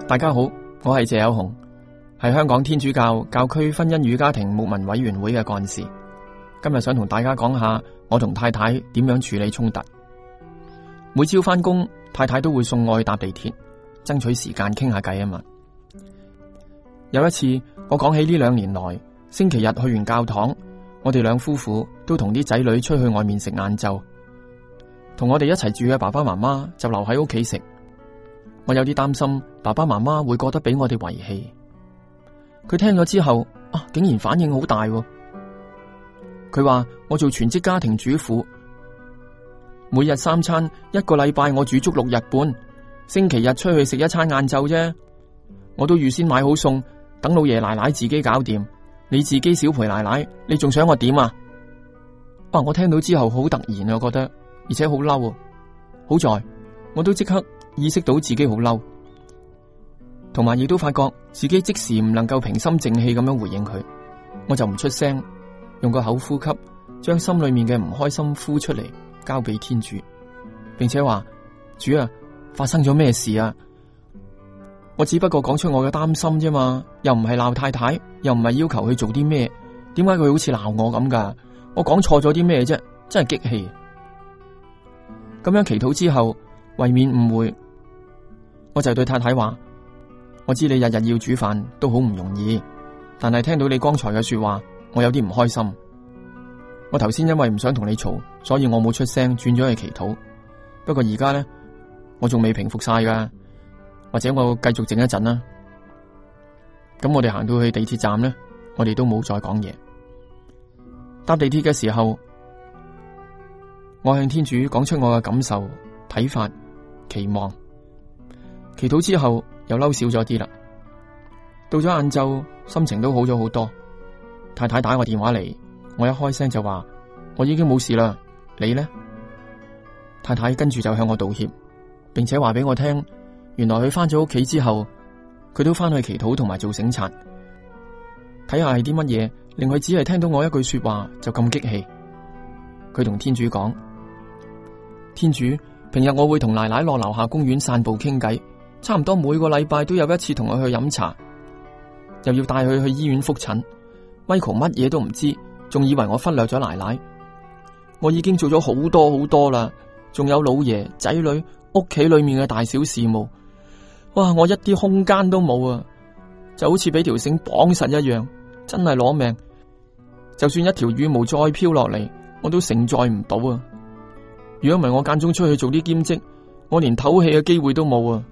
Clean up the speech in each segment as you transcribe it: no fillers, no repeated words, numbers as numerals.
大家好，我係謝有雄，係香港天主教教區婚姻與家庭牧民委員會嘅幹事。今日想同大家講下我同太太點樣處理衝突。每朝返工，太太都會送我去搭地鐵，爭取時間傾下偈啊嘛。有一次，我講起呢2年來，星期日去完教堂，我哋兩夫婦都同啲仔女出去外面食晏晝，同我哋一齊住嘅爸爸媽媽就留喺屋企食。我有啲擔心爸爸媽媽會覺得俾我哋遺棄。佢聽咗之後竟然反應好大喎。佢話我做全職家庭主婦，每日3餐，1個禮拜我煮足6日半，星期日出去食一餐晏晝啫。我都預先買好餸，等老爺奶奶自己搞掂。你自己小陪奶奶，你仲想我點啊？我聽到之後好突然，我覺得，而且好嬲。好在我都即刻意識到自己好嬲，同埋亦都發覺自己即時唔能夠平心靜氣咁樣回應佢，我就唔出聲，用個口呼吸，將心裏面嘅唔開心呼出嚟，交俾天主，並且話：主啊，發生咗咩事啊？我只不過講出我嘅擔心啫嘛，又唔係鬧太太，又唔係要求佢做啲咩，點解佢好似鬧我咁噶？我講錯咗啲咩啫？真係激氣。咁樣祈禱之後，為免誤會，我就對太太話：我知你日日要煮飯都好唔容易，但係聽到你剛才嘅說話，我有啲唔開心。我頭先因為唔想同你嘈，所以我冇出聲，轉咗去祈禱。不過而家呢，我仲未平復晒噶，或者我繼續靜一陣啦。咁我哋行到去地鐵站呢，我哋都冇再講嘢。搭地鐵嘅時候，我向天主講出我嘅感受、睇法、期望。祈禱之後又嬲少咗啲啦。到咗晏晝，心情都好咗好多。太太打我電話嚟，我一開聲就話：我已經冇事啦，你呢？太太跟住就向我道歉，並且話俾我聽，原來佢翻咗屋企之後，佢都翻去祈禱同埋做省察，睇下係啲乜嘢令佢只係聽到我一句說話就咁激氣。佢同天主講：天主，平日我會同奶奶落樓下公園散步傾偈，差唔多每個禮拜都有一次同佢去飲茶，又要帶佢去醫院復診。Michael 乜嘢都唔知，仲以為我忽略咗奶奶。我已經做咗好多好多啦，仲有老爺、仔女、屋企裏面嘅大小事務。哇！我一啲空間都冇啊，就好似俾條繩綁實一樣，真係攞命。就算一條羽毛再飄落嚟，我都承載唔到啊！如果唔係我間中出去做啲兼職，我連唞氣嘅機會都冇啊！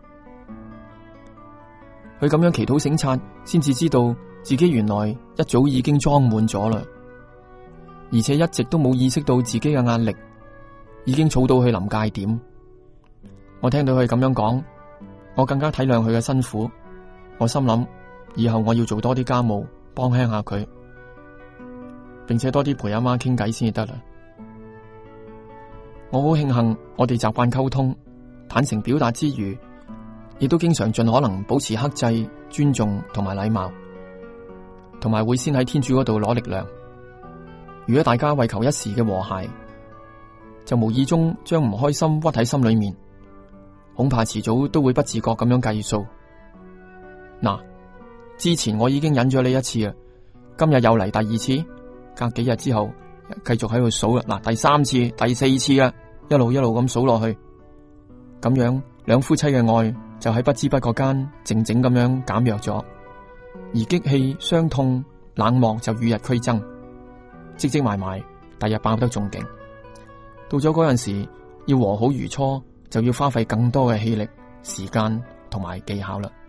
佢咁樣祈禱省察，先至知道自己原來一早已經裝滿咗啦，而且一直都冇意識到自己嘅壓力已經儲到去臨界點。我聽到佢咁樣講，我更加體諒佢嘅辛苦。我心諗，以後我要做多啲家務，幫輕下佢，並且多啲陪阿媽傾偈先至得啦。我好慶幸我哋習慣溝通，坦誠表達之餘，亦都經常盡可能保持克制、尊重同埋禮貌，同埋會先喺天主嗰度攞力量。如果大家為求一時嘅和諧，就無意中將唔開心屈喺心裏面，恐怕遲早都會不自覺咁樣計數。嗱，之前我已經忍咗你一次啦，今日又嚟第2次，隔幾日之後繼續喺度數啦。嗱，第3次、第4次啦，一路咁數落去，咁樣兩夫妻嘅愛就喺不知不覺間靜靜咁樣減弱咗，而激氣、傷痛、冷漠就與日俱增，積埋，第日爆得仲勁。到咗嗰陣時，要和好如初，就要花費更多嘅氣力、時間同埋技巧啦。